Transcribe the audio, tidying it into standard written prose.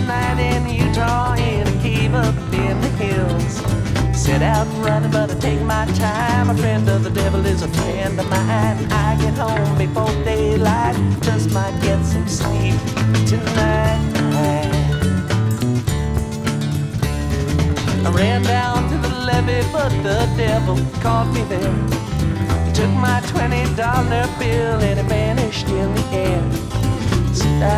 night in Utah in a cave up in the hills. Set out running, but I take my time. A friend of the devil is a friend of mine. I get home before daylight, just might get some sleep tonight. I ran down to the levee, but the devil caught me there. He took my $20 bill and it vanished in the air.